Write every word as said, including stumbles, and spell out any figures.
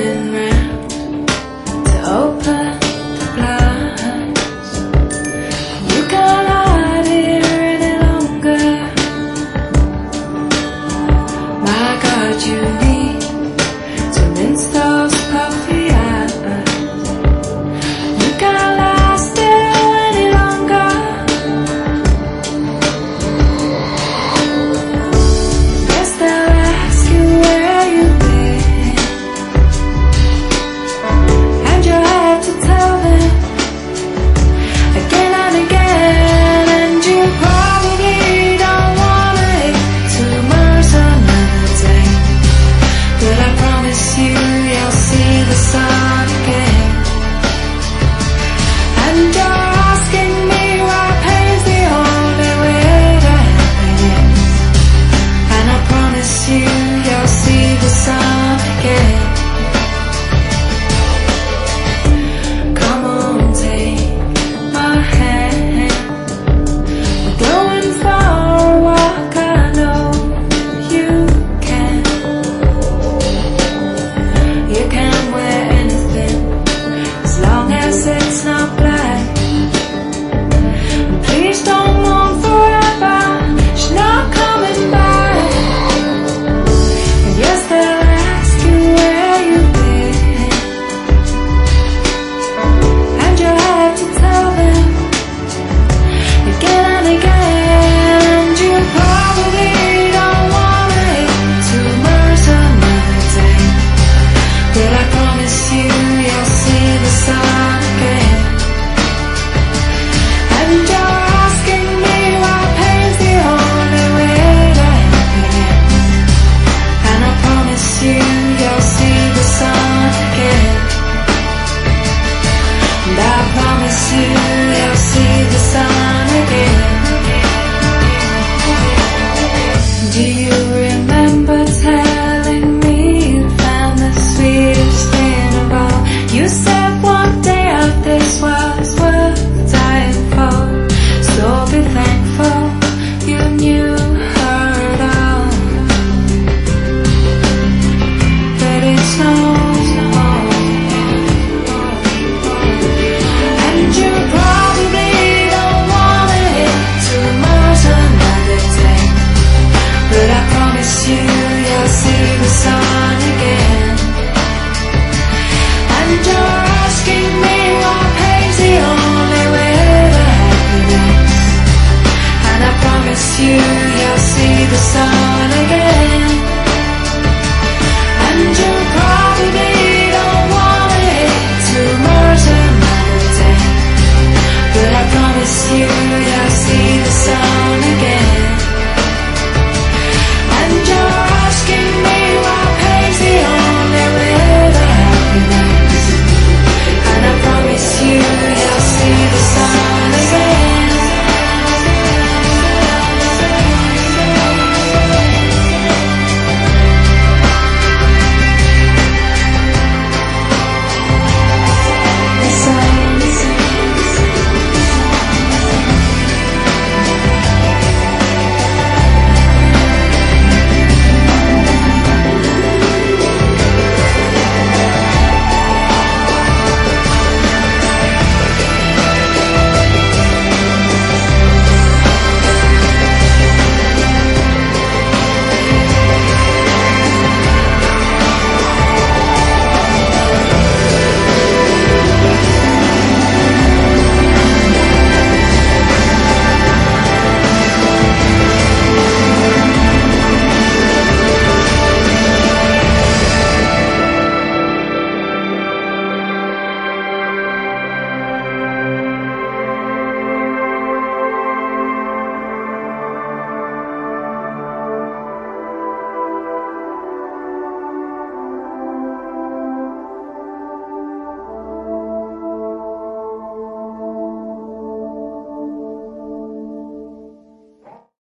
coming round to open the blinds. You can't hide here any longer. My God, you need to rinse those puffy eyes. You can't lie still any longer. Yes, they'll ask you where you've been, and you'll have to tell them again and again. And you probably don't want it too much another day, but I promise you you'll see the sun again. And you're asking me why pain's the only way to happiness, and I promise you you'll see the sun again. Come on, take my hand. We're going for a walk, I know you can. You can wear anything as long as it's not black. Please don't mourn forever, she's not coming back. And yes, they'll ask you where you've been, and you'll have to tell them again and again. And you probably don't want it too much another day, but I promise you you'll see the sun again. And you're asking me why pain's the only way to happiness, and I promise you you'll see the sun again. And I promise you you'll see the sun again. Do you remember telling me you found the sweetest thing of all? You said one day of this was worth dying for, so be thankful you knew her at all. But it's no more, and you probably don't want it too much another day, but I promise you you'll see the sun again. And you're asking me why pain's the only way to happiness, and I promise you